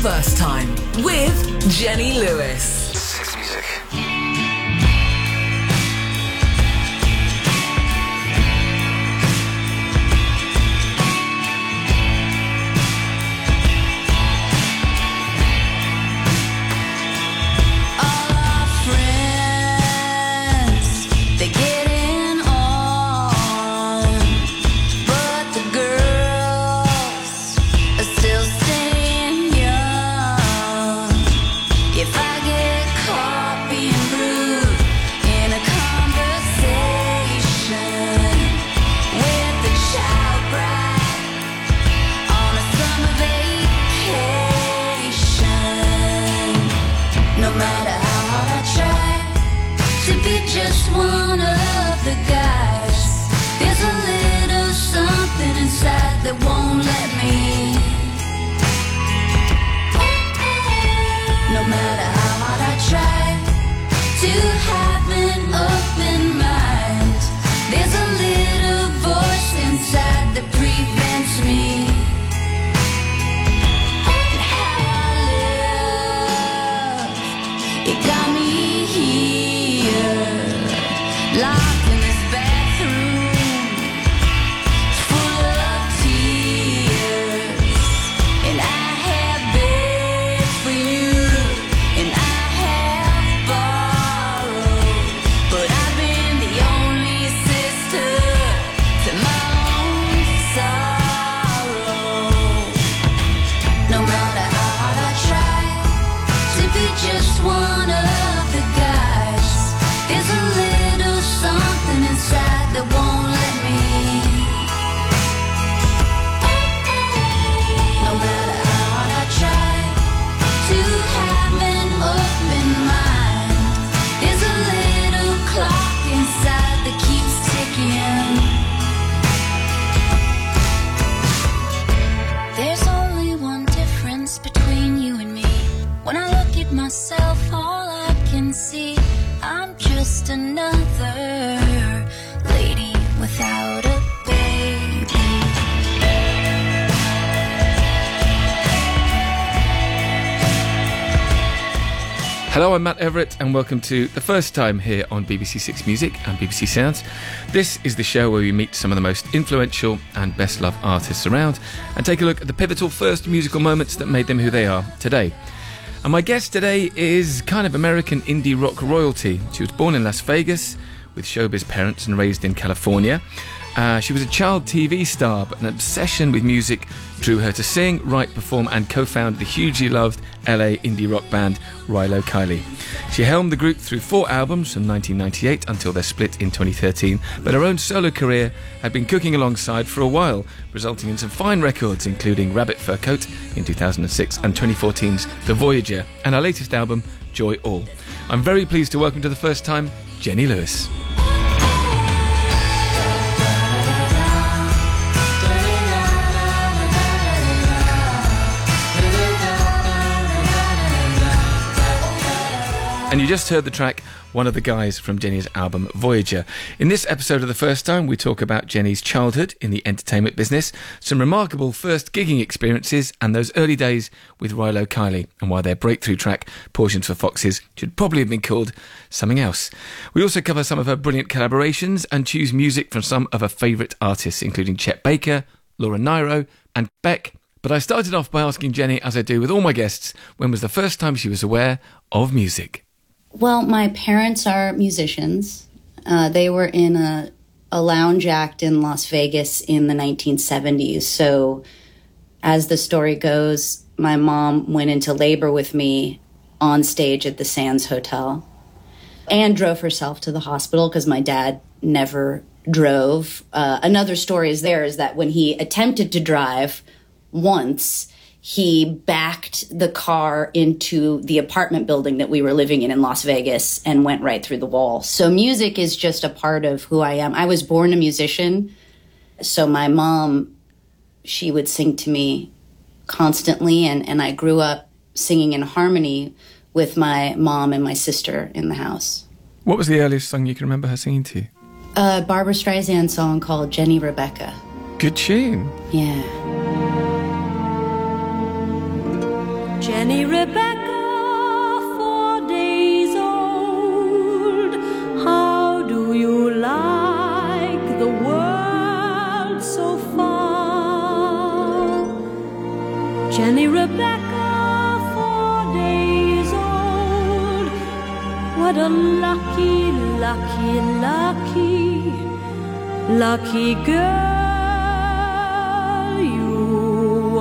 First Time with Jenny Lewis. Sex Music. Just one of the guys. There's a little something inside that won't let me. No matter how hard I try to have an open mind, there's a little voice inside that prevents me. And how I love, it got me here. Locked in this bathroom, full of tears, and I have begged for you, and I have borrowed, but I've been the only sister to my own sorrow. No matter how hard I try to be just one of the guys, there's a little something inside that won't let me. No matter how hard I try to have an open mind, there's a little clock inside that keeps ticking. There's only one difference between you and me. When I look at myself, all I can see, I'm just another lady without a baby. Hello, I'm Matt Everett and welcome to The First Time here on BBC Six Music and BBC Sounds. This is the show where we meet some of the most influential and best-loved artists around and take a look at the pivotal first musical moments that made them who they are today. And my guest today is kind of American indie rock royalty. She was born in Las Vegas with showbiz parents and raised in California. She was a child TV star, but an obsession with music drew her to sing, write, perform and co-found the hugely loved LA indie rock band Rilo Kiley. She helmed the group through 4 albums from 1998 until their split in 2013, but her own solo career had been cooking alongside for a while, resulting in some fine records including Rabbit Fur Coat in 2006 and 2014's The Voyager and her latest album Joy All. I'm very pleased to welcome to The First Time Jenny Lewis. And you just heard the track One of the Guys from Jenny's album Voyager. In this episode of The First Time, we talk about Jenny's childhood in the entertainment business, some remarkable first gigging experiences, and those early days with Rilo Kiley, and why their breakthrough track, Portions for Foxes, should probably have been called something else. We also cover some of her brilliant collaborations and choose music from some of her favourite artists, including Chet Baker, Laura Nyro, and Beck. But I started off by asking Jenny, as I do with all my guests, when was the first time she was aware of music? Well, my parents are musicians. They were in a lounge act in Las Vegas in the 1970s. So as the story goes, my mom went into labor with me on stage at the Sands Hotel and drove herself to the hospital because my dad never drove. Another story is that when he attempted to drive once, he backed the car into the apartment building that we were living in Las Vegas and went right through the wall. So music is just a part of who I am. I was born a musician. So my mom, she would sing to me constantly. And I grew up singing in harmony with my mom and my sister in the house. What was the earliest song you can remember her singing to you? A Barbra Streisand song called Jenny Rebecca. Good tune. Yeah. Jenny Rebecca, 4 days old, how do you like the world so far? Jenny Rebecca, 4 days old, what a lucky, lucky, lucky, lucky girl you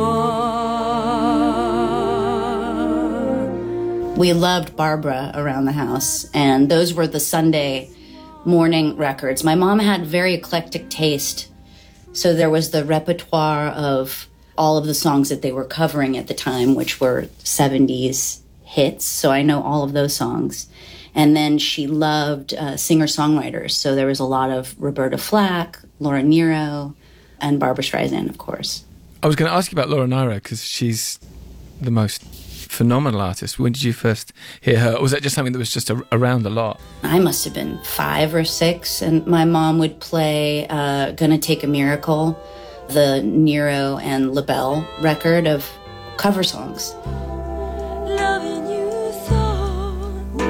are. We loved Barbara around the house, and those were the Sunday morning records. My mom had very eclectic taste, so there was the repertoire of all of the songs that they were covering at the time, which were 70s hits, so I know all of those songs. And then she loved singer-songwriters, so there was a lot of Roberta Flack, Laura Nyro, and Barbra Streisand, of course. I was going to ask you about Laura Nyro, because she's the most phenomenal artist. When did you first hear her? Or was that just something that was just around a lot? I must have been 5 or 6, and my mom would play Gonna Take a Miracle, the Nyro and LaBelle record of cover songs. Loving you thought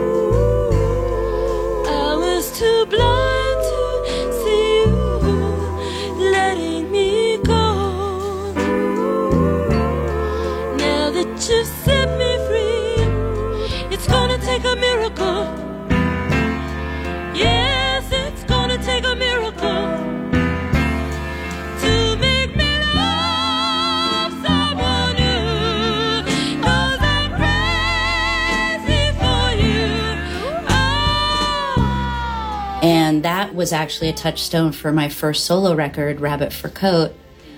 I was too blind to see you letting me go. Now that you've set me free, it's gonna take a miracle. Yes, it's gonna take a miracle to make me love someone new, 'cause I'm crazy for you. Oh. And that was actually a touchstone for my first solo record, Rabbit Fur Coat,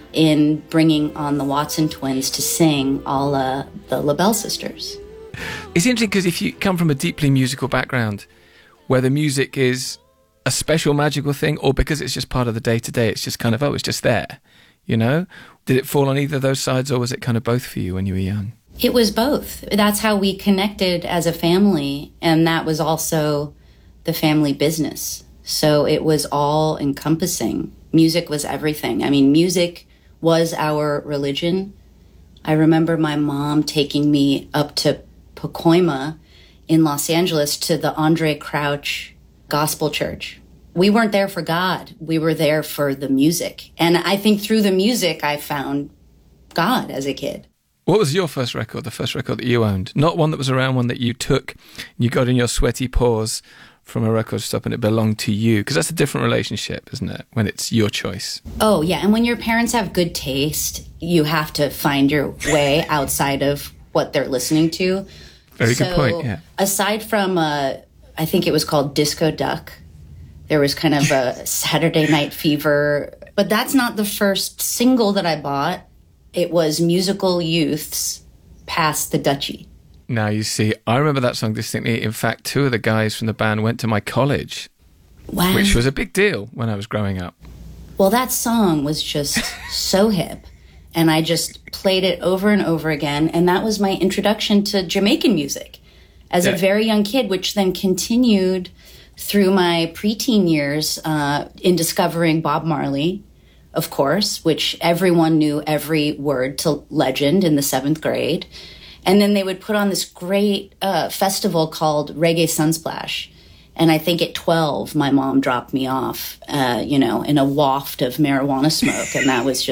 in bringing on the Watson twins to sing all the LaBelle sisters. It's interesting because if you come from a deeply musical background, where the music is a special magical thing, or because it's just part of the day-to-day, it's just kind of, oh, it's just there, you know? Did it fall on either of those sides, or was it kind of both for you when you were young? It was both. That's how we connected as a family, and that was also the family business. So it was all encompassing. Music was everything. I mean, music was our religion. I remember my mom taking me up to Pacoima in Los Angeles to the Andre Crouch Gospel Church. We weren't there for God. We were there for the music. And I think through the music, I found God as a kid. What was your first record, the first record that you owned? Not one that was around, one that you took, you got in your sweaty paws from a record stop and it belonged to you? Because that's a different relationship, isn't it, when it's your choice? Oh, yeah. And when your parents have good taste, you have to find your way outside of what they're listening to. Very good point, yeah. Aside from, I think it was called Disco Duck, there was kind of a Saturday Night Fever. But that's not the first single that I bought. It was Musical Youth's Pass the Dutchie. Now, you see, I remember that song distinctly. In fact, 2 of the guys from the band went to my college, Wow. which was a big deal when I was growing up. Well, that song was just so hip. And I just played it over and over again. And that was my introduction to Jamaican music as a very young kid, which then continued through my preteen years in discovering Bob Marley, of course, which everyone knew every word to Legend in the 7th grade. And then they would put on this great festival called Reggae Sunsplash. And I think at 12, my mom dropped me off, in a waft of marijuana smoke. And that was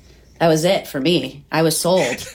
it for me. I was sold.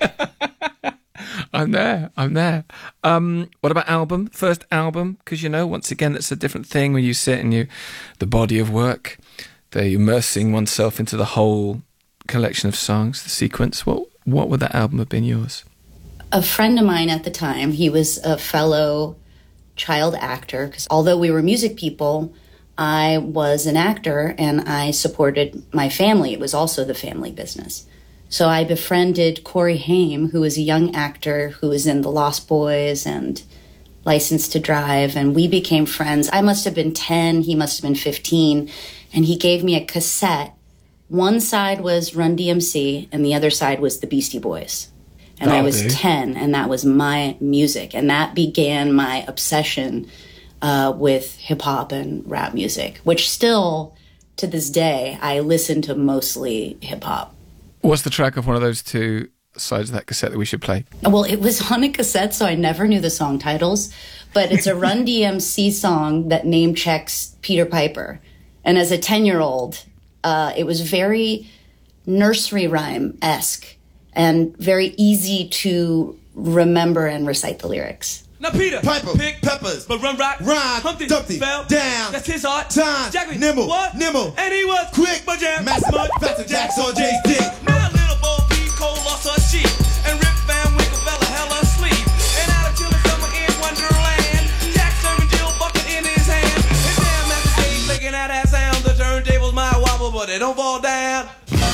I'm there. What about album? First album? Because, once again, that's a different thing when you sit and the body of work, the immersing oneself into the whole collection of songs, the sequence. What would that album have been yours? A friend of mine at the time, he was a fellow child actor, because although we were music people, I was an actor and I supported my family. It was also the family business. So I befriended Corey Haim, who was a young actor who was in The Lost Boys and License to Drive, and we became friends. I must have been 10, he must have been 15, and he gave me a cassette. One side was Run DMC and the other side was the Beastie Boys. And I was 10, and that was my music. And that began my obsession with hip-hop and rap music, which still, to this day, I listen to mostly hip-hop. What's the track of one of those two sides of that cassette that we should play? Well, it was on a cassette, so I never knew the song titles. But it's a Run DMC song that name checks Peter Piper. And as a 10-year-old, it was very nursery rhyme-esque and very easy to remember and recite the lyrics. Now Peter Piper pick peppers, but run rock, rhyme, Humpty Dumpty, fell down, that's his art. time, Jackman, nimble, what? nimble, and he was quick, but jam, master, faster, Jacks on Jay's dick. Now little Bo Peep Cole lost her sheep, and Rip Van Winkle fell a hell asleep. And out of chilling summer in Wonderland, Jack serving Jill bucket in his hand. And damn, Master Jay's making that sound. The turntables might wobble, but they don't fall down.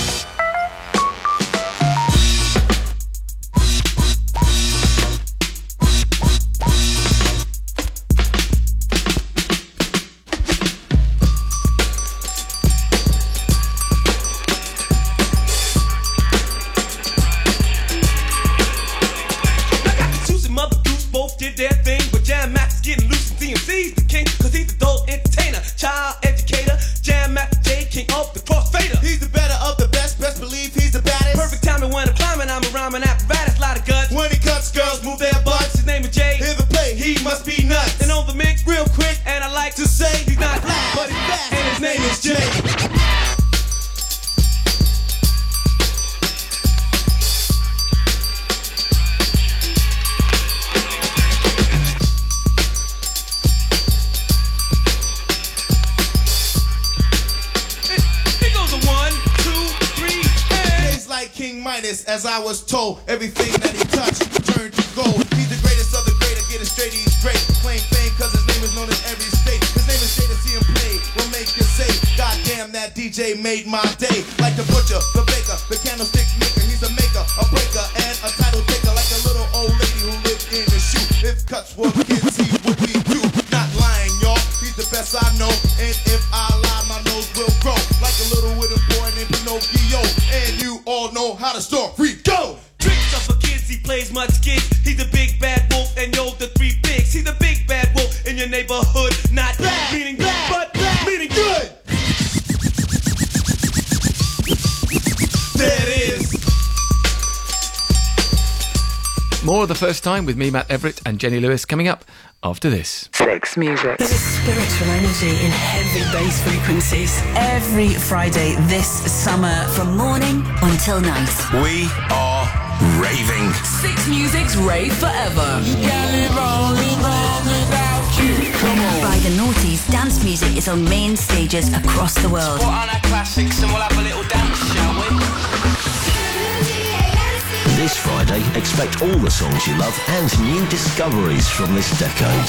Did their thing, but Jam Max is getting loose and DMC's the king, cause he's the adult entertainer, child educator, Jam Max J, king of the crossfader. He's the better of the best believe he's the baddest. Perfect timing when I'm climbing, I'm a rhyming apparatus, lot of guts. When he cuts, girls move their butts. His name is Jay, Hear the play, he must be nuts. and on the mix, Real quick, and I like to say he's not black, but he's fast, and his name is Jay. King Midas, as I was told, everything that he touched turned to gold. He's the greatest of the great, I get it straight, he's great. Claim fame cause his name is known in every state. His name is Jay, to see him play will make you say, God damn, that DJ made my day. Like the butcher, the baker, the candlestick maker. He's a maker, a breaker, and a title taker. Like a little old lady who lived in a shoe. If cuts were kids, he would be you. Not lying, y'all, he's the best I know. And if I lie, my nose will grow. Like a little wooden boy named Pinocchio. And you all know how the story go. Tricks up for kids, he plays much gigs. He's the big bad wolf, and yo, the three pigs. He's the big bad wolf in your neighborhood. Not Bad, meaning bad, but bad, meaning good. There it is. More of The First Time with me, Matt Everett, and Jenny Lewis coming up after this. Six Music. There's a spiritual energy in heavy bass frequencies. Every Friday this summer, From morning until night. We are raving. Six Music's Rave Forever. By the noughties, dance music is on main stages across the world. Put on our classics and we'll have a little dance, shall we? This Friday, expect all the songs you love and new discoveries from this decade.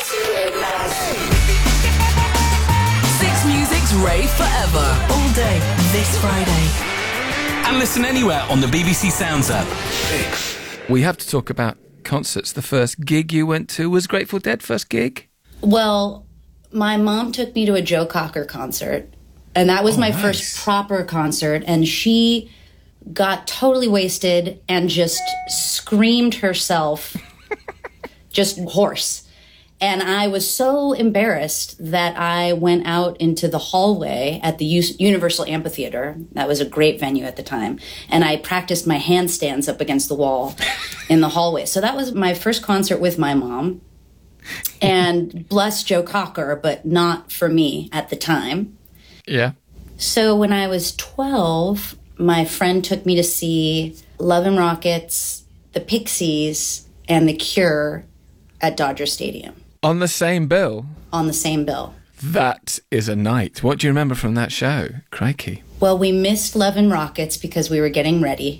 Six Music's Rave Forever. all day this Friday. And listen anywhere on the BBC Sounds app. We have to talk about concerts. The first gig you went to was Grateful Dead, first gig? Well, my mom took me to a Joe Cocker concert, and that was my first proper concert, and she got totally wasted and just screamed herself, just hoarse. And I was so embarrassed that I went out into the hallway at the Universal Amphitheater. That was a great venue at the time. And I practiced my handstands up against the wall in the hallway. So that was my first concert with my mom. And bless Joe Cocker, but not for me at the time. Yeah. So when I was 12, my friend took me to see Love and Rockets, the Pixies, and The Cure at Dodger Stadium. On the same bill? On the same bill. That is a night. What do you remember from that show? Crikey. Well, we missed Love and Rockets because we were getting ready.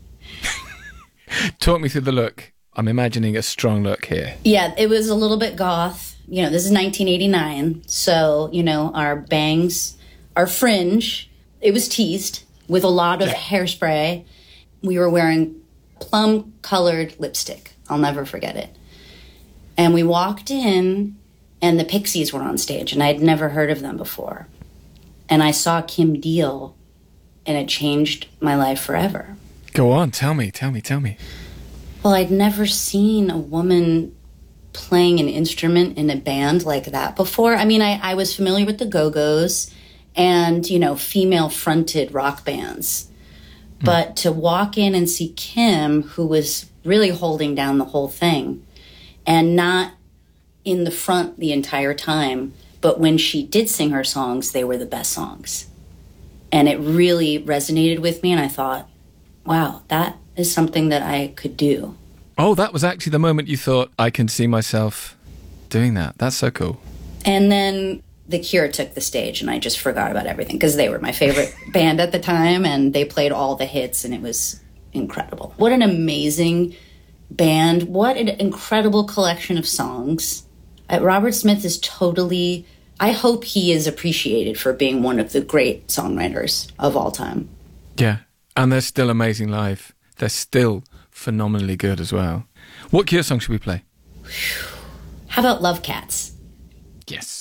Talk me through the look. I'm imagining a strong look here. Yeah, it was a little bit goth. You know, this is 1989. So, you know, our bangs, our fringe, it was teased with a lot of hairspray. We were wearing plum-colored lipstick. I'll never forget it. And we walked in, and the Pixies were on stage, and I'd never heard of them before. And I saw Kim Deal, and it changed my life forever. Go on, tell me. Well, I'd never seen a woman playing an instrument in a band like that before. I mean, I was familiar with the Go-Go's and, you know, female-fronted rock bands. But to walk in and see Kim, who was really holding down the whole thing, and not in the front the entire time, but when she did sing her songs, they were the best songs. And it really resonated with me, and I thought, wow, that is something that I could do. Oh, that was actually the moment you thought, I can see myself doing that. That's so cool. And then The Cure took the stage, and I just forgot about everything, because they were my favorite band at the time, and they played all the hits, and it was incredible. What an amazing band. What an incredible collection of songs. Robert Smith is totally... I hope he is appreciated for being one of the great songwriters of all time. Yeah, and they're still amazing live. They're still phenomenally good as well. What Cure song should we play? How about Love Cats? Yes.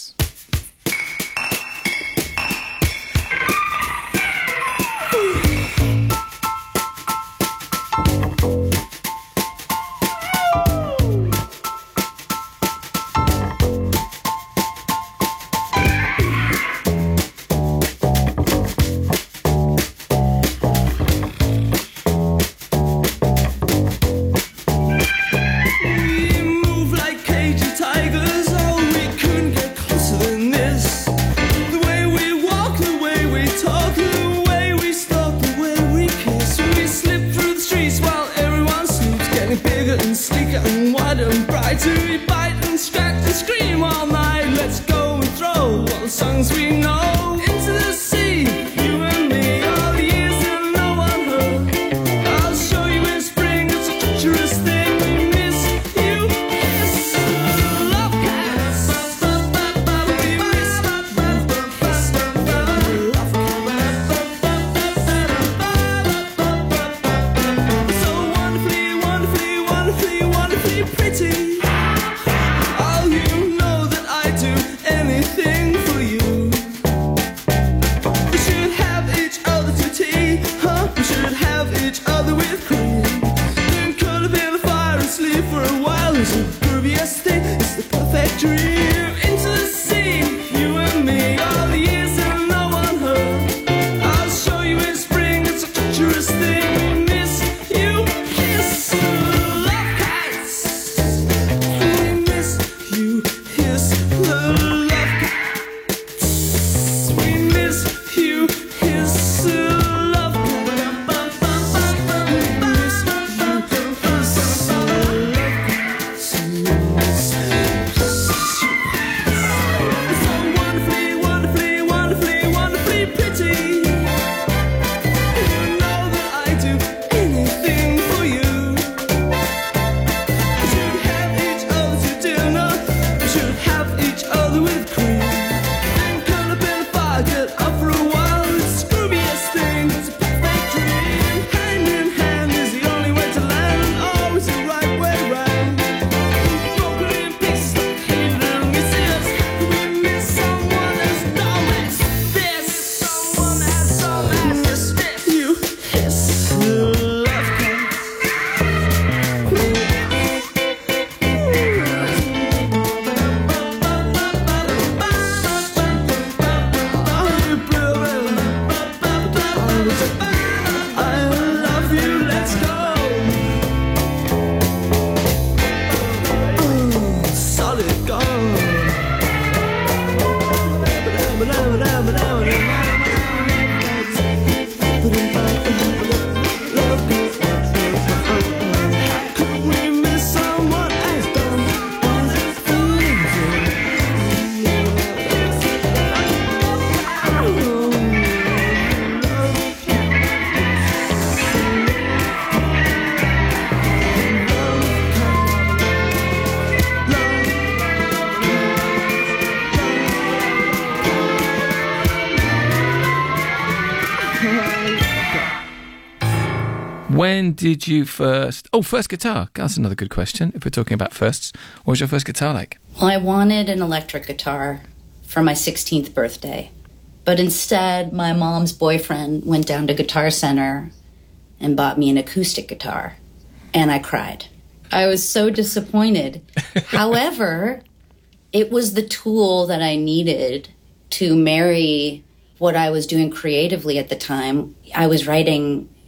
When did you first... Oh, first guitar. That's another good question, if we're talking about firsts. What was your first guitar like? Well, I wanted an electric guitar for my 16th birthday. But instead, my mom's boyfriend went down to Guitar Center and bought me an acoustic guitar. And I cried. I was so disappointed. However, it was the tool that I needed to marry what I was doing creatively at the time. I was writing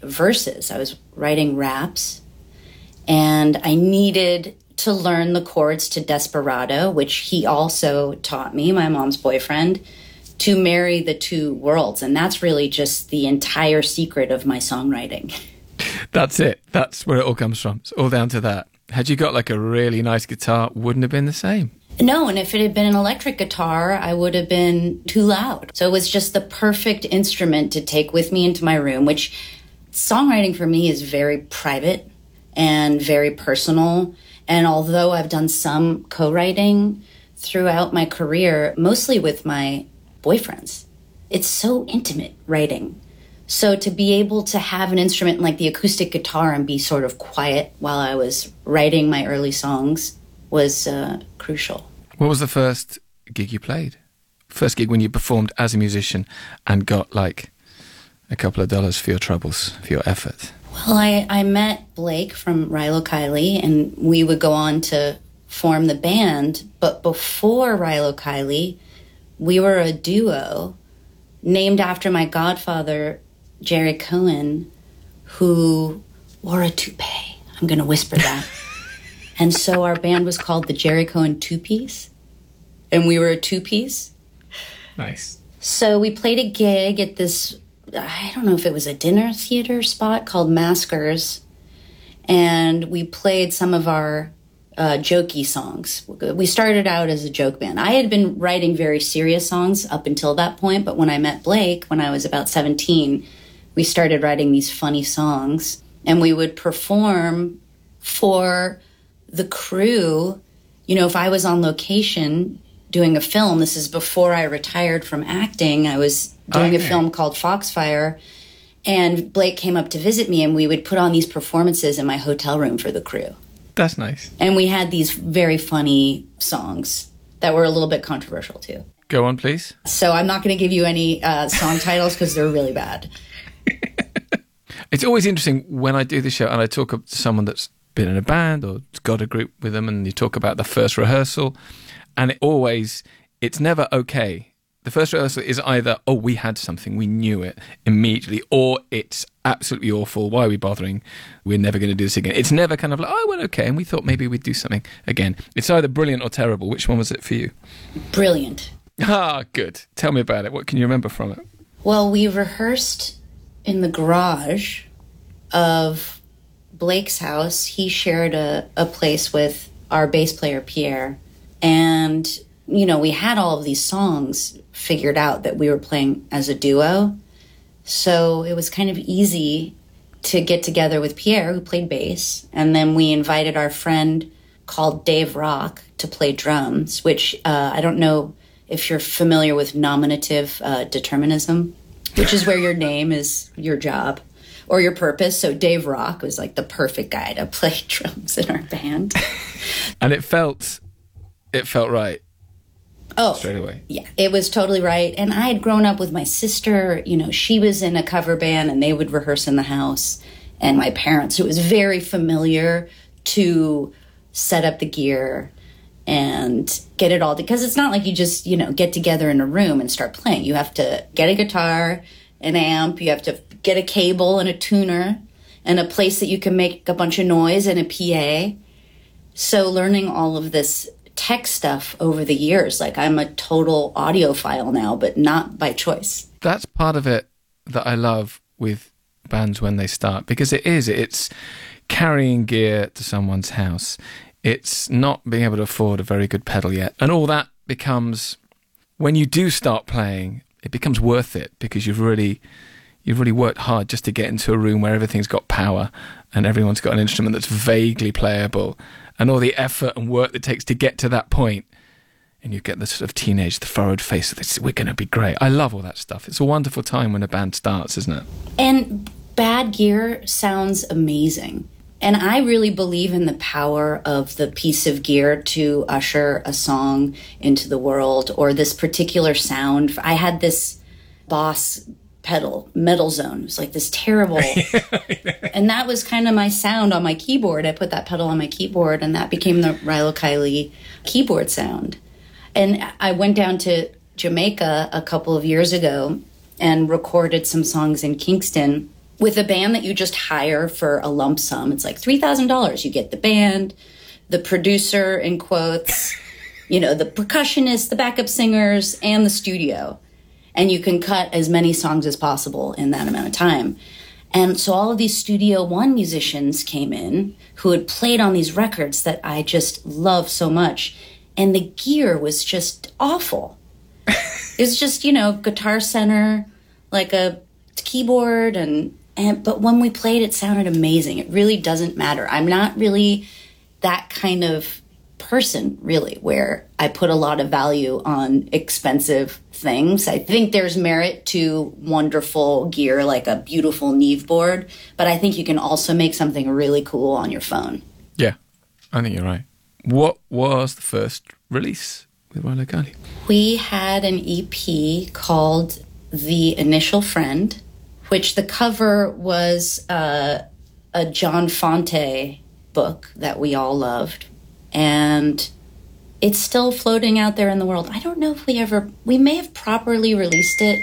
verses. I was writing raps, and I needed to learn the chords to Desperado, which he also taught me, my mom's boyfriend, to marry the two worlds. And that's really just the entire secret of my songwriting. That's it. That's where it all comes from. It's all down to that. Had you got like a really nice guitar, wouldn't have been the same. No, and if it had been an electric guitar, I would have been too loud. So it was just the perfect instrument to take with me into my room, which songwriting for me is very private and very personal. And although I've done some co-writing throughout my career, mostly with my boyfriends, it's so intimate writing. So to be able to have an instrument like the acoustic guitar and be sort of quiet while I was writing my early songs was crucial. What was the first gig you played? First gig when you performed as a musician and got like a couple of dollars for your troubles, for your effort? Well, I met Blake from Rilo Kiley, and we would go on to form the band. But before Rilo Kiley, we were a duo named after my godfather, Jerry Cohen, who wore a toupee. I'm going to whisper that. And so our band was called the Jerry Cohen Two-Piece, and we were a two-piece. Nice. So we played a gig at this, I don't know if it was a dinner theater spot called Maskers, and we played some of our jokey songs. We started out as a joke band. I had been writing very serious songs up until that point, but when I met Blake, when I was about 17, we started writing these funny songs, and we would perform for the crew. You know, if I was on location doing a film, this is before I retired from acting, I was doing a film called Foxfire, and Blake came up to visit me, and we would put on these performances in my hotel room for the crew. That's nice. And we had these very funny songs that were a little bit controversial too. Go on, please. So I'm not going to give you any song titles because they're really bad. It's always interesting when I do the show and I talk to someone that's been in a band or got a group with them, and you talk about the first rehearsal, and it's never okay. The first rehearsal is either, oh, we had something, we knew it immediately, or it's absolutely awful, why are we bothering, we're never going to do this again. It's never kind of like, oh, it went okay, and we thought maybe we'd do something again. It's either brilliant or terrible. Which one was it for you? Brilliant. Ah, good. Tell me about it. What can you remember from it? Well, we rehearsed in the garage of Blake's house. He shared a place with our bass player, Pierre. And, you know, we had all of these songs figured out that we were playing as a duo. So it was kind of easy to get together with Pierre, who played bass. And then we invited our friend called Dave Rock to play drums, which I don't know if you're familiar with nominative determinism, which is where your name is your job or your purpose. So Dave Rock was like the perfect guy to play drums in our band. And it felt right. Oh, straight away. Yeah, it was totally right. And I had grown up with my sister. You know, she was in a cover band and they would rehearse in the house. And my parents, it was very familiar to set up the gear and get it all, because it's not like you just, you know, get together in a room and start playing. You have to get a guitar, an amp, you have to get a cable and a tuner and a place that you can make a bunch of noise and a PA. So learning all of this tech stuff over the years, like I'm a total audiophile now, but not by choice. That's part of it that I love with bands when they start, because it's carrying gear to someone's house. It's not being able to afford a very good pedal yet. And all that becomes, when you do start playing, it becomes worth it, because you've really worked hard just to get into a room where everything's got power and everyone's got an instrument that's vaguely playable, and all the effort and work that it takes to get to that point. And you get the sort of the furrowed face of this, we're going to be great. I love all that stuff. It's a wonderful time when a band starts, isn't it? And bad gear sounds amazing. And I really believe in the power of the piece of gear to usher a song into the world, or this particular sound. I had this Boss pedal, Metal Zone. It was like this terrible, and that was kind of my sound on my keyboard. I put that pedal on my keyboard, and that became the Rilo Kiley keyboard sound. And I went down to Jamaica a couple of years ago and recorded some songs in Kingston with a band that you just hire for a lump sum, it's like $3,000. You get the band, the producer, in quotes, you know, the percussionist, the backup singers, and the studio. And you can cut as many songs as possible in that amount of time. And so all of these Studio One musicians came in who had played on these records that I just love so much. And the gear was just awful. It was just, you know, Guitar Center, like a keyboard, but when we played, it sounded amazing. It really doesn't matter. I'm not really that kind of person, really, where I put a lot of value on expensive things. I think there's merit to wonderful gear, like a beautiful Neve board, but I think you can also make something really cool on your phone. Yeah, I think you're right. What was the first release with Rilo Kiley? We had an EP called The Initial Friend, which the cover was a John Fonte book that we all loved. And it's still floating out there in the world. I don't know if we may have properly released it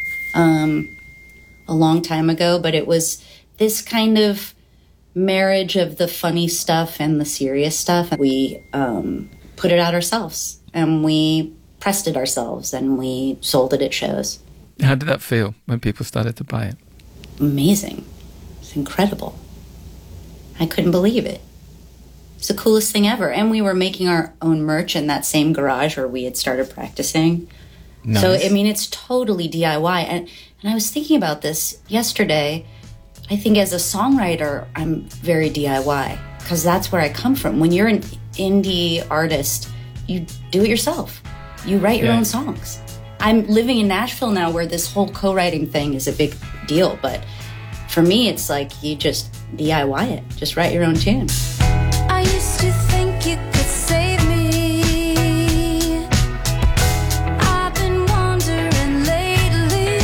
a long time ago, but it was this kind of marriage of the funny stuff and the serious stuff. We put it out ourselves, and we pressed it ourselves, and we sold it at shows. How did that feel when people started to buy it? Amazing. It's incredible. I couldn't believe it. It's the coolest thing ever. And we were making our own merch in that same garage where we had started practicing. Nice. So, I mean, it's totally DIY. And I was thinking about this yesterday. I think as a songwriter, I'm very DIY because that's where I come from. When you're an indie artist, you do it yourself. You write your own songs. I'm living in Nashville now where this whole co-writing thing is a big deal. But for me, it's like you just DIY it. Just write your own tune. I used to think you could save me. I've been wondering lately.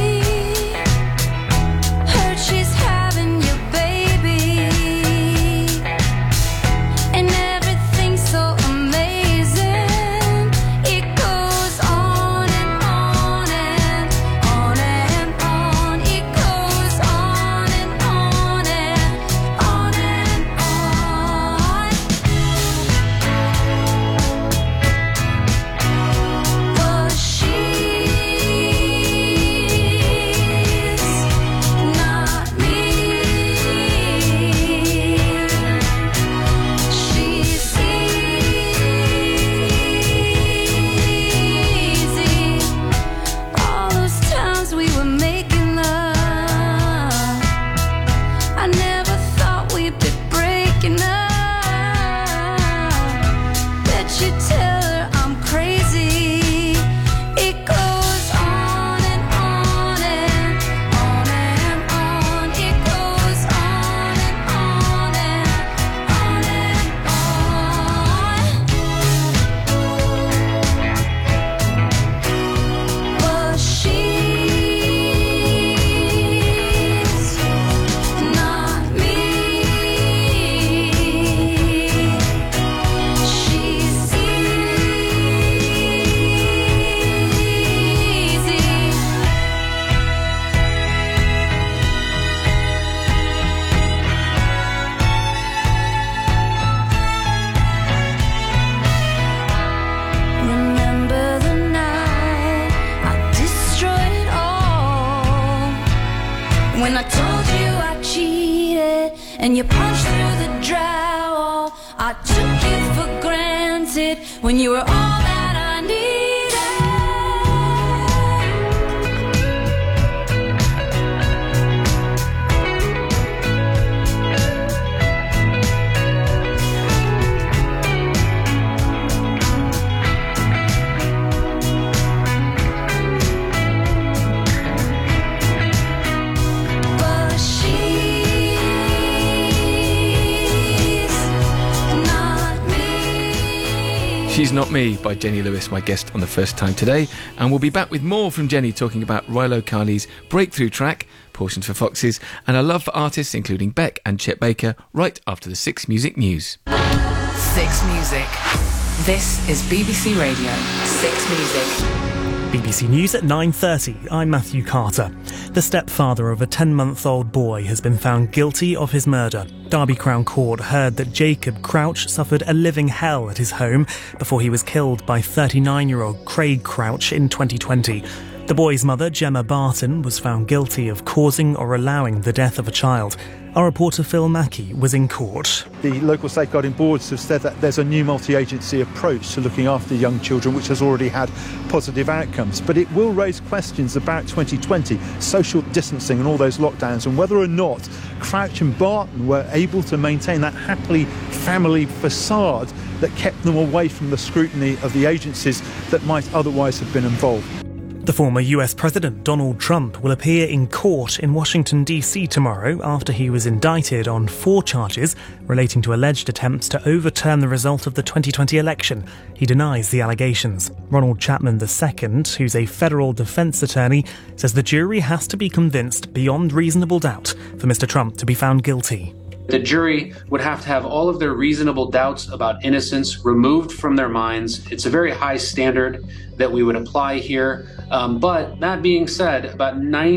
Heard she's having your baby, and everything's so amazing. It goes on and on and on and on. It goes on and on and on and on. But she's not me. She's easy. All those times we were making love, I never thought we'd be breaking up. Bet you tell her I'm crazy. It goes on and on and on and on. It goes on and on and on and on. But she's not me. She's easy. Remember the night I destroyed it all, when I told you I cheated and you punched through the drywall. I took you for granted when you were all that I needed. But she's not me. She's Not Me by Jenny Lewis, my guest on The First Time today. And we'll be back with more from Jenny talking about Rilo Kiley's breakthrough track, Portions for Foxes, and her love for artists including Beck and Chet Baker right after the Six Music News. Six Music. This is BBC Radio 6 Music. BBC News at 9:30. I'm Matthew Carter. The stepfather of a 10-month-old boy has been found guilty of his murder. Derby Crown Court heard that Jacob Crouch suffered a living hell at his home before he was killed by 39-year-old Craig Crouch in 2020. The boy's mother, Gemma Barton, was found guilty of causing or allowing the death of a child. Our reporter Phil Mackey was in court. The local safeguarding boards have said that there's a new multi-agency approach to looking after young children which has already had positive outcomes. But it will raise questions about 2020, social distancing and all those lockdowns, and whether or not Crouch and Barton were able to maintain that happily family facade that kept them away from the scrutiny of the agencies that might otherwise have been involved. The former US President Donald Trump will appear in court in Washington, D.C. tomorrow after he was indicted on 4 charges relating to alleged attempts to overturn the result of the 2020 election. He denies the allegations. Ronald Chapman II, who's a federal defense attorney, says the jury has to be convinced beyond reasonable doubt for Mr. Trump to be found guilty. The jury would have to have all of their reasonable doubts about innocence removed from their minds. It's a very high standard that we would apply here. But that being said, about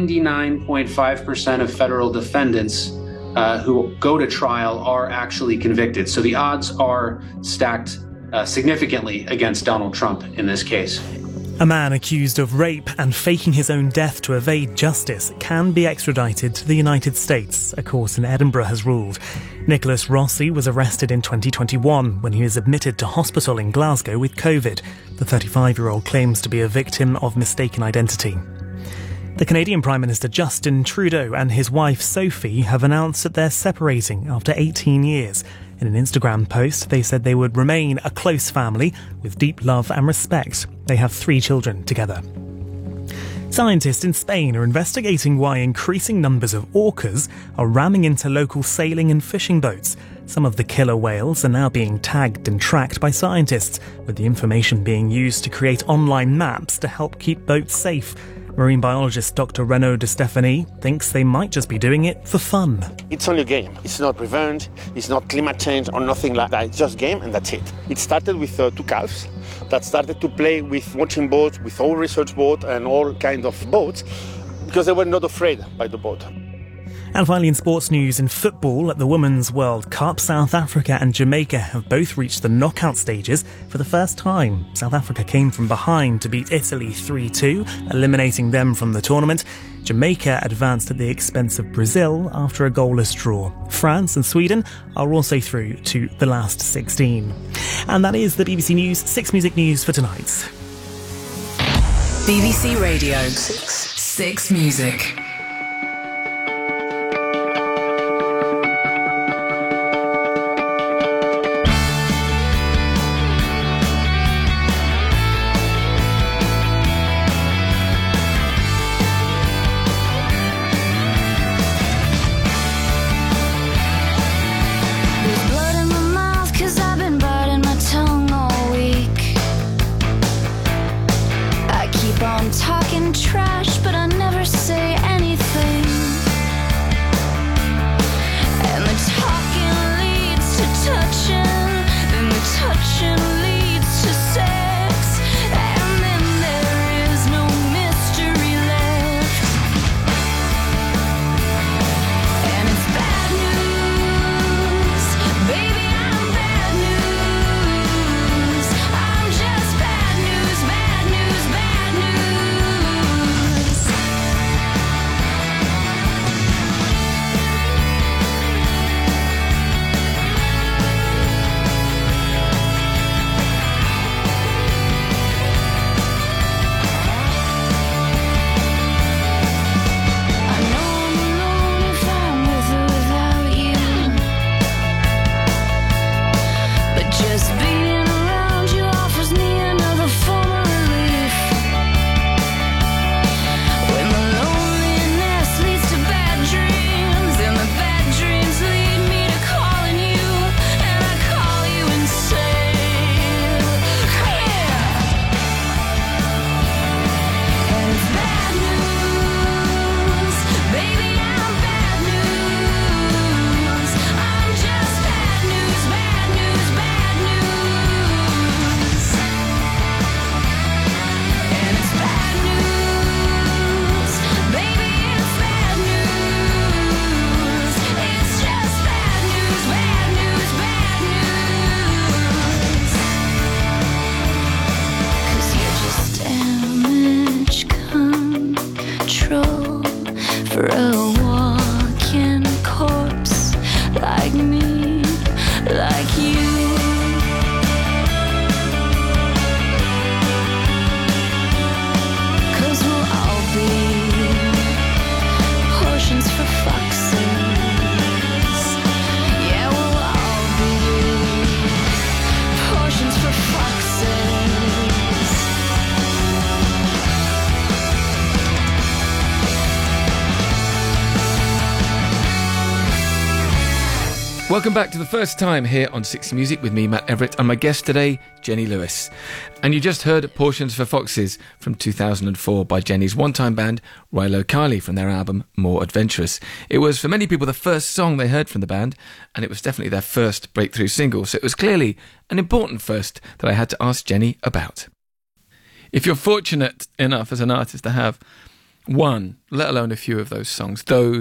99.5% of federal defendants who go to trial are actually convicted. So the odds are stacked significantly against Donald Trump in this case. A man accused of rape and faking his own death to evade justice can be extradited to the United States, a court in Edinburgh has ruled. Nicholas Rossi was arrested in 2021 when he was admitted to hospital in Glasgow with COVID. The 35-year-old claims to be a victim of mistaken identity. The Canadian Prime Minister Justin Trudeau and his wife Sophie have announced that they're separating after 18 years. In an Instagram post, they said they would remain a close family with deep love and respect. They have 3 children together. Scientists in Spain are investigating why increasing numbers of orcas are ramming into local sailing and fishing boats. Some of the killer whales are now being tagged and tracked by scientists, with the information being used to create online maps to help keep boats safe. Marine biologist Dr. Renaud de Stefani thinks they might just be doing it for fun. It's only a game. It's not revenge, it's not climate change or nothing like that. It's just game and that's it. It started with 2 calves that started to play with watching boats, with all research boat and all kinds of boats, because they were not afraid by the boat. And finally in sports news, in football at the Women's World Cup, South Africa and Jamaica have both reached the knockout stages for the first time. South Africa came from behind to beat Italy 3-2, eliminating them from the tournament. Jamaica advanced at the expense of Brazil after a goalless draw. France and Sweden are also through to the last 16. And that is the BBC News 6 Music News for tonight. BBC Radio 6 Music. Talking trash, but I never say anything. And the talking leads to touching, then the touching leads to sex, and then there is no mystery left. And it's bad news, baby, I'm bad news. I'm just bad news, bad news, bad news. Just being around you offers me another form of relief. When the loneliness leads to bad dreams, and the bad dreams lead me to calling you, and I call you and say, come here. And it's bad news, baby, I'm bad news. I'm just bad news, bad news, bad news. you. 'Cause we'll all be portions for foxes. Yeah, we'll all be portions for foxes. Welcome back to the first time here on 60 Music with me, Matt Everett, and my guest today, Jenny Lewis. And you just heard Portions for Foxes from 2004 by Jenny's one-time band, Rilo Kiley, from their album More Adventurous. It was, for many people, the first song they heard from the band, and it was definitely their first breakthrough single, so it was clearly an important first that I had to ask Jenny about. If you're fortunate enough as an artist to have one, let alone a few of those songs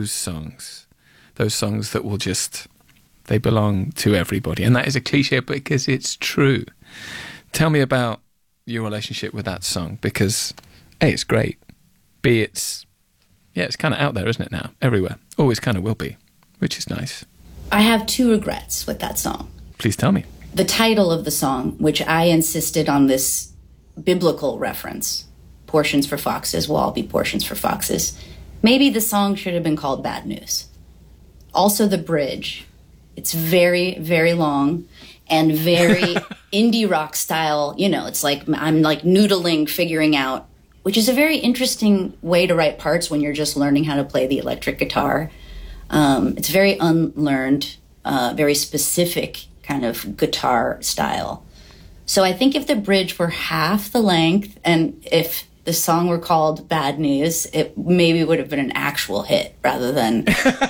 that will just... they belong to everybody. And that is a cliche because it's true. Tell me about your relationship with that song, because A, it's great. B, it's kind of out there, isn't it now? Everywhere. Always kind of will be, which is nice. I have two regrets with that song. Please tell me. The title of the song, which I insisted on this biblical reference, Portions for Foxes will all be portions for foxes. Maybe the song should have been called Bad News. Also the bridge. It's very, very long and very indie rock style. You know, it's like I'm like noodling, figuring out, which is a very interesting way to write parts when you're just learning how to play the electric guitar. It's very unlearned, very specific kind of guitar style. So I think if the bridge were half the length and if the song were called Bad News, it maybe would have been an actual hit rather than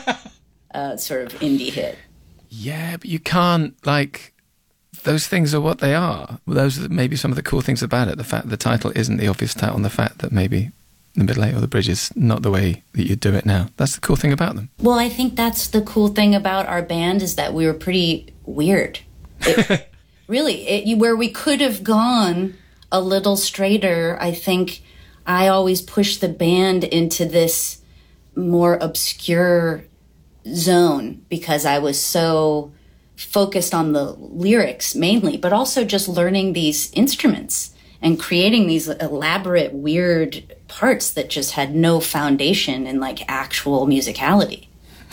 a sort of indie hit. Yeah, but you can't, like, those things are what they are. Those are maybe some of the cool things about it. The fact the title isn't the obvious title, and the fact that maybe the middle eight or the bridge is not the way that you do it now. That's the cool thing about them. Well, I think that's the cool thing about our band is that we were pretty weird. Where we could have gone a little straighter, I think I always pushed the band into this more obscure zone because I was so focused on the lyrics mainly, but also just learning these instruments and creating these elaborate, weird parts that just had no foundation in like actual musicality.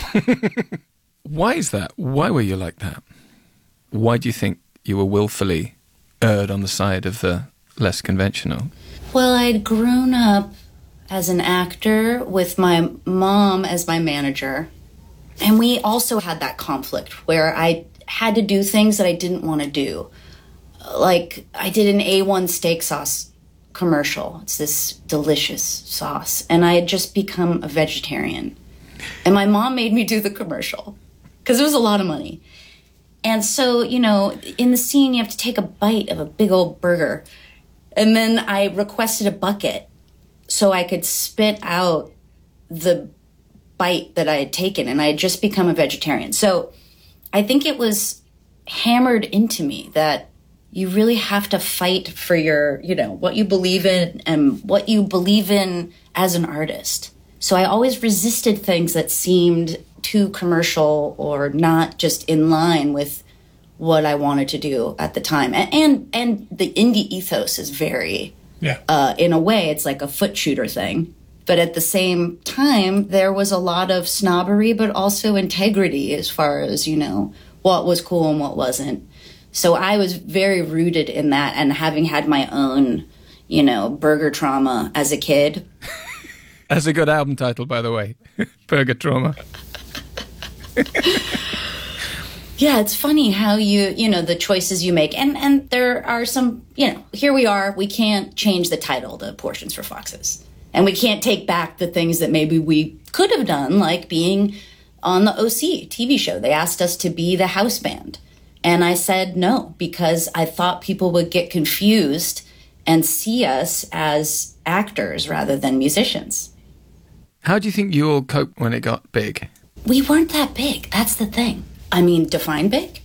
Why is that? Why were you like that? Why do you think you were willfully erred on the side of the less conventional? Well, I'd grown up as an actor with my mom as my manager. And we also had that conflict where I had to do things that I didn't want to do. Like, I did an A1 steak sauce commercial. It's this delicious sauce. And I had just become a vegetarian. And my mom made me do the commercial because it was a lot of money. And so, you know, in the scene, you have to take a bite of a big old burger. And then I requested a bucket so I could spit out the bite that I had taken, and I had just become a vegetarian. So I think it was hammered into me that you really have to fight for your, you know, what you believe in and what you believe in as an artist. So I always resisted things that seemed too commercial or not just in line with what I wanted to do at the time. And the indie ethos is very, in a way, it's like a foot shooter thing. But at the same time, there was a lot of snobbery, but also integrity as far as, you know, what was cool and what wasn't. So I was very rooted in that, and having had my own, you know, burger trauma as a kid. That's a good album title, by the way. Burger Trauma. Yeah, it's funny how you know, the choices you make. And there are some, you know, here we are. We can't change the title to Portions for Foxes. And we can't take back the things that maybe we could have done, like being on the OC TV show. They asked us to be the house band. And I said no, because I thought people would get confused and see us as actors rather than musicians. How do you think you all coped when it got big? We weren't that big. That's the thing. I mean, define big.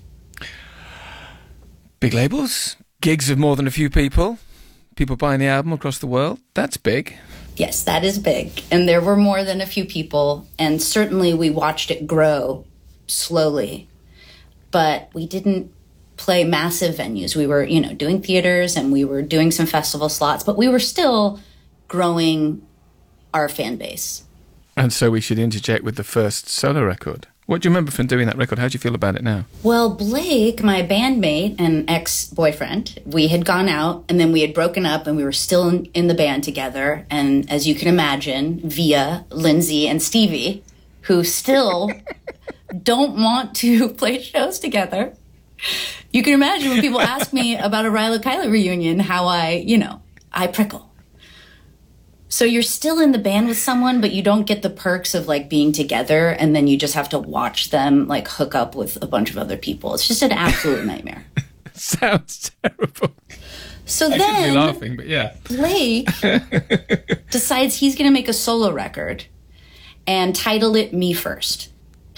Big labels, gigs of more than a few people buying the album across the world. That's big. Yes, that is big. And there were more than a few people. And certainly we watched it grow slowly. But we didn't play massive venues. We were, doing theaters and we were doing some festival slots, but we were still growing our fan base. And so we should interject with the first solo record. What do you remember from doing that record? How do you feel about it now? Well, Blake, my bandmate and ex-boyfriend, we had gone out and then we had broken up and we were still in the band together. And as you can imagine, via Lindsay and Stevie, who still don't want to play shows together. You can imagine when people ask me about a Rilo Kiley reunion, how I prickle. So you're still in the band with someone, but you don't get the perks of like being together, and then you just have to watch them like hook up with a bunch of other people. It's just an absolute nightmare. Sounds terrible. So I then shouldn't be laughing, but yeah. Blake decides he's going to make a solo record and title it Me First.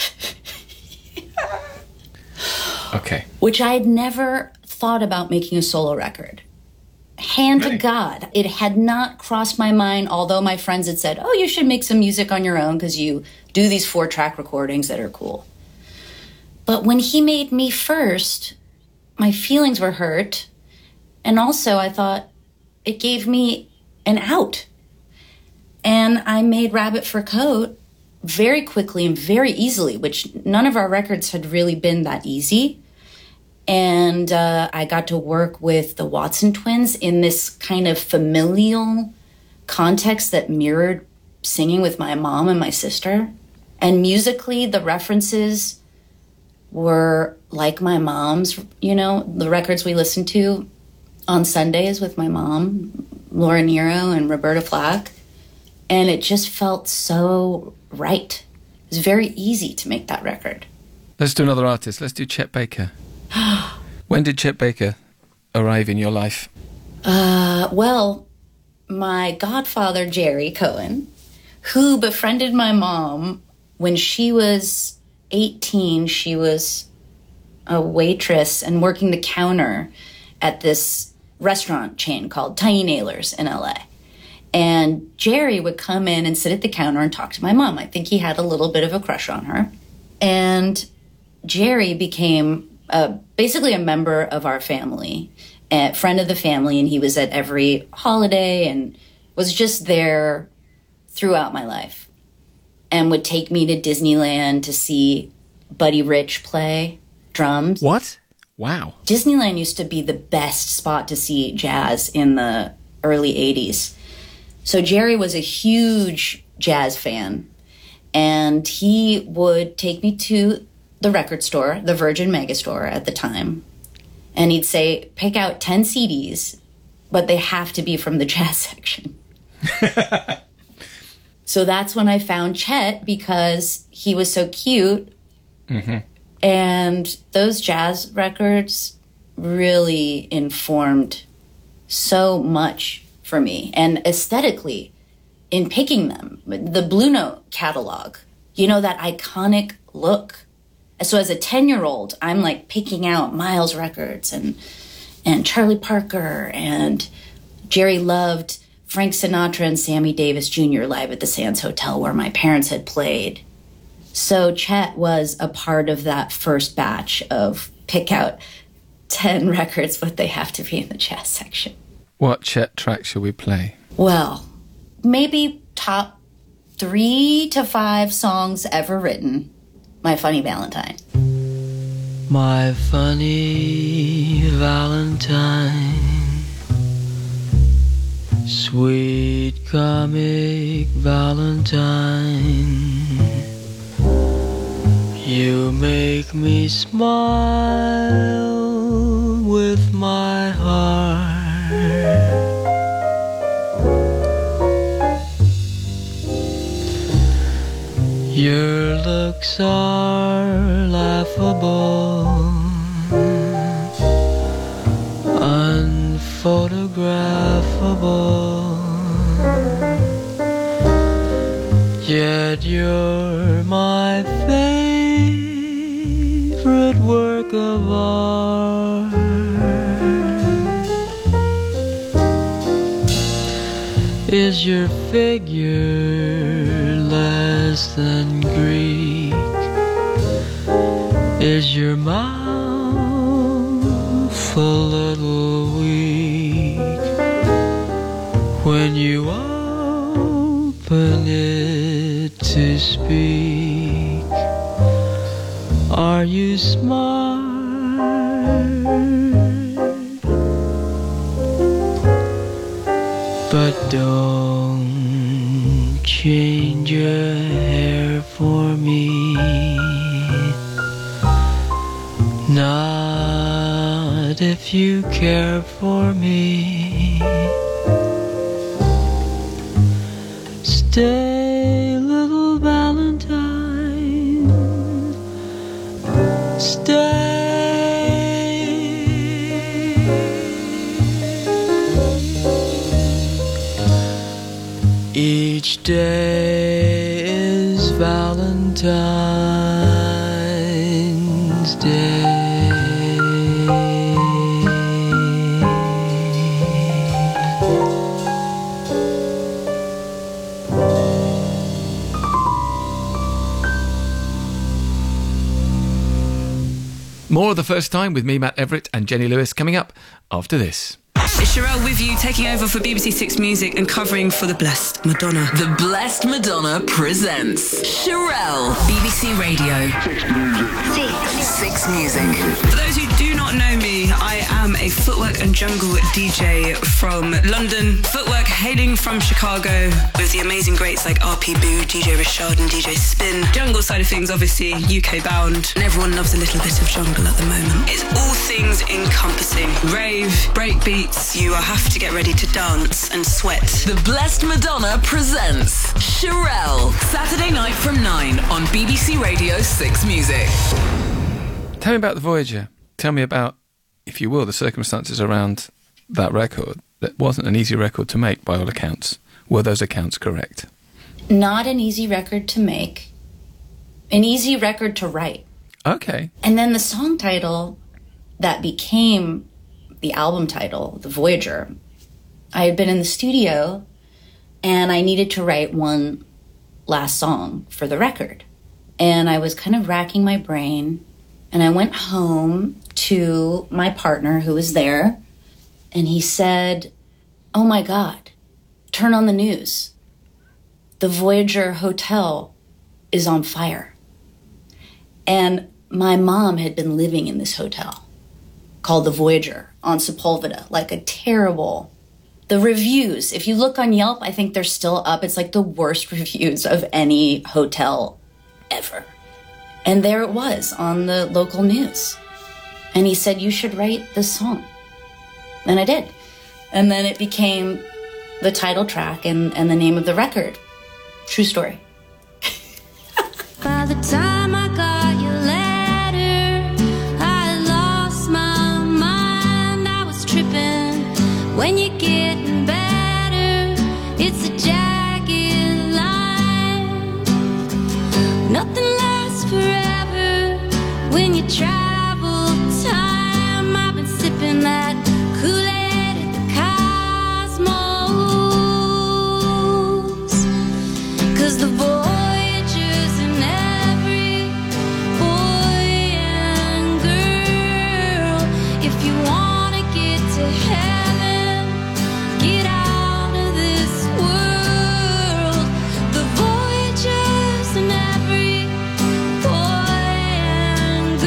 Okay. Which I had never thought about making a solo record. Hand to God, it had not crossed my mind, although my friends had said, oh, you should make some music on your own because you do these 4-track recordings that are cool. But when he made Me First, my feelings were hurt. And also I thought it gave me an out. And I made Rabbit Fur Coat very quickly and very easily, which none of our records had really been that easy. And I got to work with the Watson twins in this kind of familial context that mirrored singing with my mom and my sister. And musically, the references were like my mom's, the records we listened to on Sundays with my mom, Laura Nyro and Roberta Flack. And it just felt so right. It was very easy to make that record. Let's do another artist. Let's do Chet Baker. When did Chet Baker arrive in your life? Well, my godfather, Jerry Cohen, who befriended my mom when she was 18, she was a waitress and working the counter at this restaurant chain called Tiny Nailers in LA. And Jerry would come in and sit at the counter and talk to my mom. I think he had a little bit of a crush on her. And Jerry became basically a member of our family, a friend of the family, and he was at every holiday and was just there throughout my life and would take me to Disneyland to see Buddy Rich play drums. What? Wow. Disneyland used to be the best spot to see jazz in the early 80s. So Jerry was a huge jazz fan, and he would take me to the record store, the Virgin Megastore at the time, and he'd say, pick out 10 CDs, but they have to be from the jazz section. So that's when I found Chet, because he was so cute. Mm-hmm. And those jazz records really informed so much for me. And aesthetically, in picking them, the Blue Note catalog, that iconic look. So as a 10-year-old, I'm like picking out Miles records and Charlie Parker, and Jerry loved Frank Sinatra and Sammy Davis Jr. live at the Sands Hotel where my parents had played. So Chet was a part of that first batch of pick out 10 records, but they have to be in the jazz section. What Chet track shall we play? Well, maybe top 3 to 5 songs ever written. My Funny Valentine. My funny Valentine, sweet comic Valentine, you make me smile with my heart. Your looks are laughable, unphotographable, yet you're my favorite work of art. Is your figure less than Greek? Is your mouth a little weak when you open it to speak. Are you smart? But don't change your hair for me. Not if you care for me. Stay, little Valentine. Stay. Each day is Valentine's Day. More of The First Time with me, Matt Everett, and Jenny Lewis coming up after this. It's Sherelle with you, taking over for BBC Six Music and covering for The Blessed Madonna. The Blessed Madonna presents Sherelle. BBC Radio. Six Music. For those who do not know me, I am a footwork and jungle DJ from London. Footwork hailing from Chicago with the amazing greats like RP Boo, DJ Rashad and DJ Spin. Jungle side of things, obviously, UK bound. And everyone loves a little bit of jungle at the moment. It's all things encompassing. Rave, breakbeats. You have to get ready to dance and sweat. The Blessed Madonna presents Sherelle. Saturday night from 9 on BBC Radio 6 Music. Tell me about the Voyager. Tell me about, if you will, the circumstances around that record. That wasn't an easy record to make by all accounts. Were those accounts correct? Not an easy record to make. An easy record to write. Okay. And then the song title that became the album title, The Voyager, I had been in the studio and I needed to write one last song for the record. And I was kind of racking my brain, and I went home to my partner who was there, and he said, "Oh my God, turn on the news. The Voyager Hotel is on fire." And my mom had been living in this hotel called the Voyager on Sepulveda, like a terrible... The reviews, if you look on Yelp, I think they're still up. It's like the worst reviews of any hotel ever. And there it was on the local news. And he said, "You should write this song." And I did. And then it became the title track and the name of the record. True story. By the time I got your letter, I lost my mind. I was tripping. When you're getting better, it's a jagged line. Nothing lasts forever when you travel time. I've been sipping that Kool-Aid at the Cosmos, 'cause the Voyagers in every boy and girl. If you wanna get to heaven, get out of this world. The Voyagers in every boy and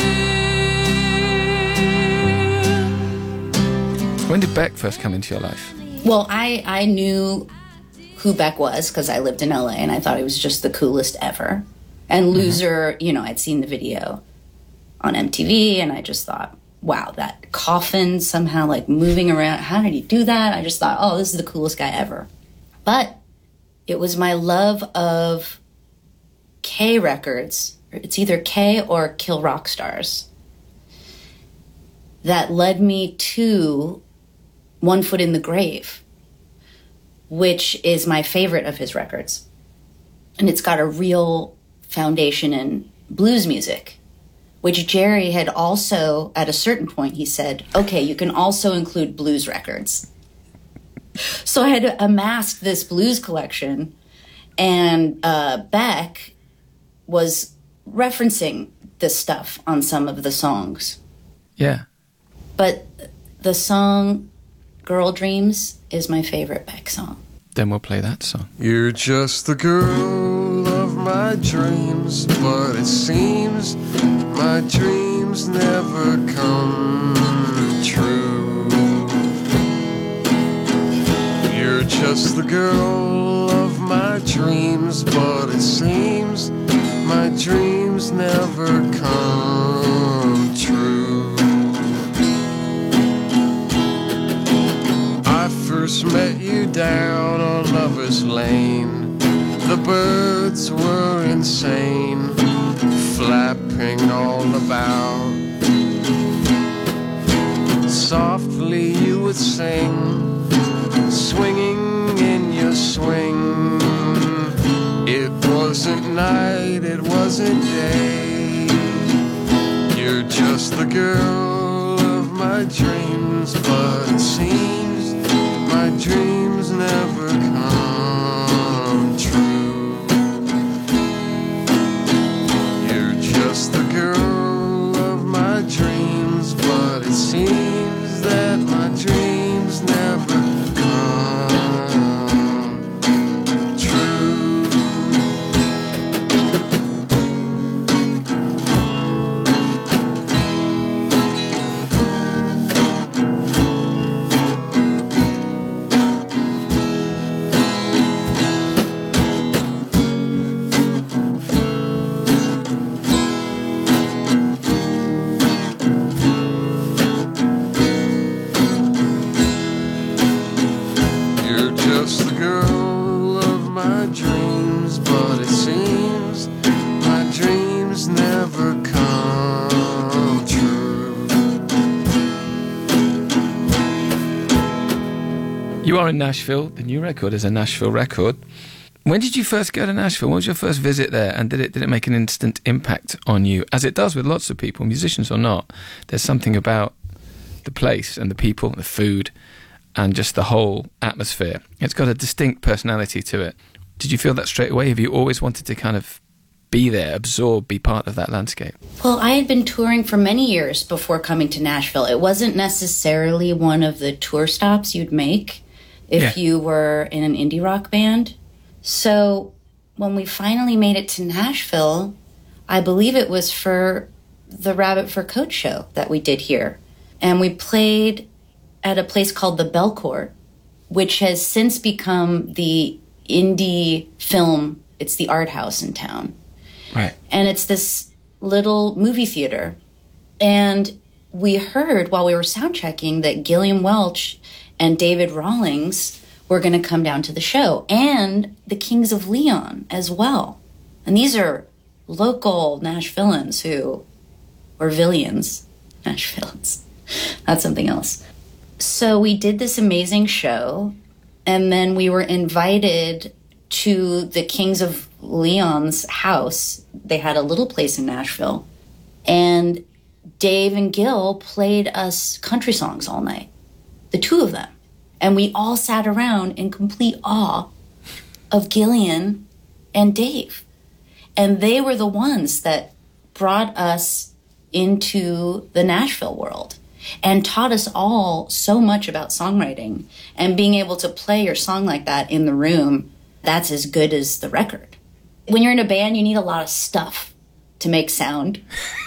girl. When did Beck first come into your life? Well, I knew who Beck was because I lived in LA and I thought he was just the coolest ever. And Loser, you know, I'd seen the video on MTV and I just thought, wow, that coffin somehow like moving around. How did he do that? I just thought, oh, this is the coolest guy ever. But it was my love of K records. It's either K or Kill Rock Stars that led me to One Foot in the Grave, which is my favorite of his records. And it's got a real foundation in blues music, which Jerry had also, at a certain point, he said, okay, you can also include blues records. So I had amassed this blues collection, and Beck was referencing this stuff on some of the songs. Yeah. But the song Girl Dreams is my favorite Beck song. Then we'll play that song. You're just the girl of my dreams, but it seems my dreams never come true. You're just the girl of my dreams, but it seems my dreams never come true. I first met you down on Lover's Lane. The birds were insane, flapping all about. Softly you would sing, swinging in your swing. It wasn't night, it wasn't day. You're just the girl of my dreams, but it seems my dreams never come true. You're just the girl of my dreams, but it seems that my dreams never come true. You are in Nashville. The new record is a Nashville record. When did you first go to Nashville? What was your first visit there? And did it make an instant impact on you? As it does with lots of people, musicians or not. There's something about the place and the people, the food, and just the whole atmosphere. It's got a distinct personality to it. Did you feel that straight away? Have you always wanted to kind of be there, absorb, be part of that landscape? Well, I had been touring for many years before coming to Nashville. It wasn't necessarily one of the tour stops you'd make if you were in an indie rock band. So when we finally made it to Nashville, I believe it was for the Rabbit Fur Coat show that we did here. And we played at a place called the Belcourt, which has since become the indie film. It's the art house in town. Right. And it's this little movie theater. And we heard while we were sound checking that Gillian Welch and David Rawlings were going to come down to the show, and the Kings of Leon as well. And these are local Nashvilleans or Villians. Nashvilleans. That's something else. So we did this amazing show, and then we were invited to the Kings of Leon's house. They had a little place in Nashville, and Dave and Gil played us country songs all night. The two of them. And we all sat around in complete awe of Gillian and Dave. And they were the ones that brought us into the Nashville world and taught us all so much about songwriting. And being able to play your song like that in the room, that's as good as the record. When you're in a band, you need a lot of stuff to make sound.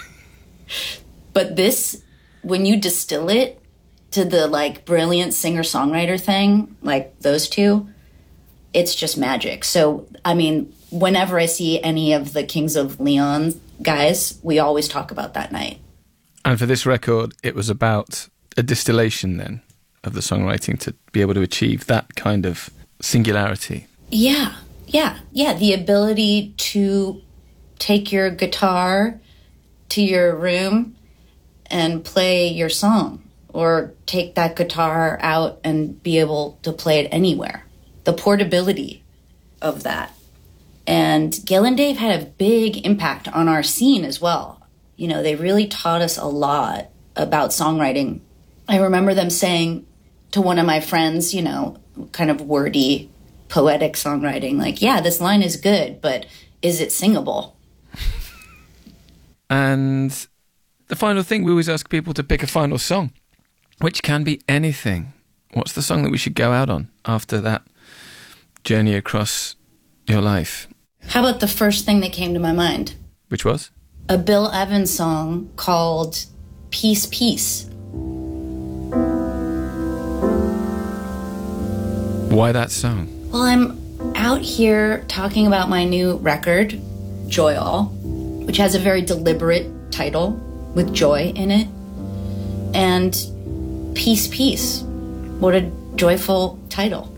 But this, when you distill it to the brilliant singer-songwriter thing, like those two, it's just magic. So, I mean, whenever I see any of the Kings of Leon guys, we always talk about that night. And for this record, it was about a distillation then of the songwriting to be able to achieve that kind of singularity. Yeah. The ability to take your guitar to your room and play your song, or take that guitar out and be able to play it anywhere. The portability of that. And Gil and Dave had a big impact on our scene as well. You know, they really taught us a lot about songwriting. I remember them saying to one of my friends, you know, kind of wordy, poetic songwriting, like, yeah, this line is good, but is it singable? And the final thing, we always ask people to pick a final song which can be anything. What's the song that we should go out on after that journey across your life? How about the first thing that came to my mind? Which was? A Bill Evans song called Peace, Peace. Why that song? Well, I'm out here talking about my new record, Joy All, which has a very deliberate title with joy in it. And Peace, Peace. What a joyful title.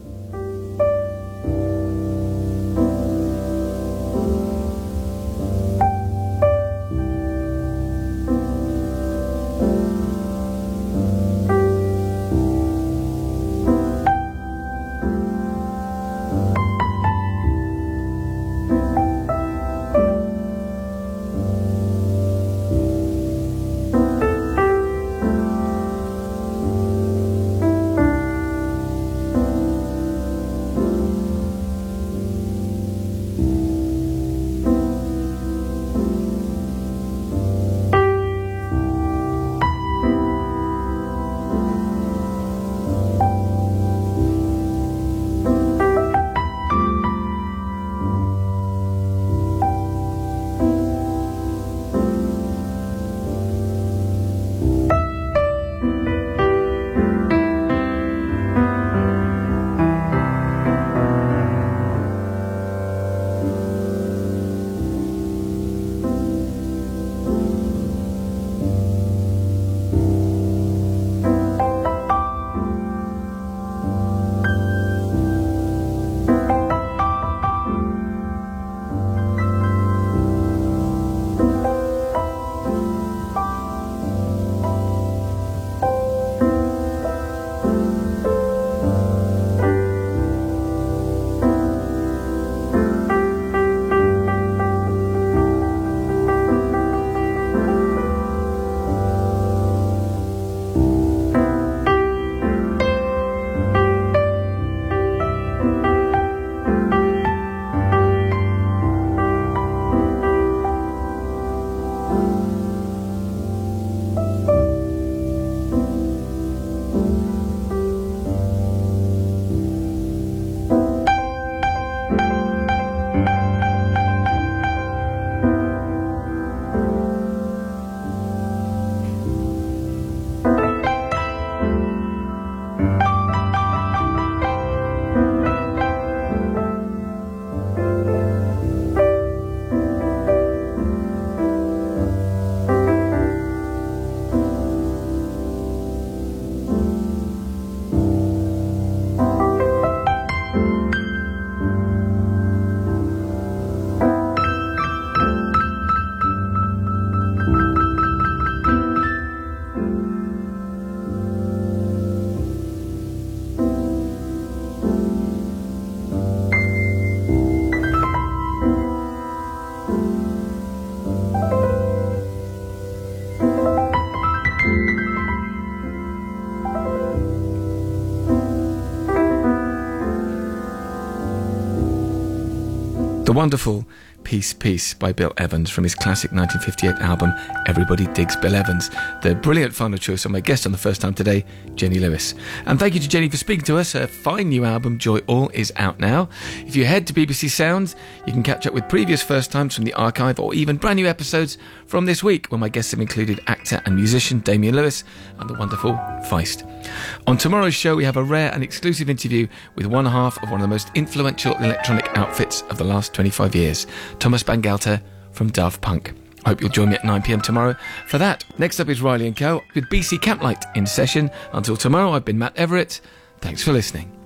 The wonderful Peace, Peace by Bill Evans from his classic 1958 album Everybody Digs Bill Evans. The brilliant final choice of my guest on the first time today, Jenny Lewis. And thank you to Jenny for speaking to us. Her fine new album, Joy All, is out now. If you head to BBC Sounds, you can catch up with previous first times from the archive or even brand new episodes from this week, where my guests have included actor and musician Damian Lewis and the wonderful Feist. On tomorrow's show, we have a rare and exclusive interview with one half of one of the most influential electronic outfits of the last 25 years, Thomas Bangalter from Daft Punk. I hope you'll join me at 9 p.m. tomorrow for that. Next up is Riley & Co. with BC Camplight in session. Until tomorrow, I've been Matt Everett. Thanks for listening.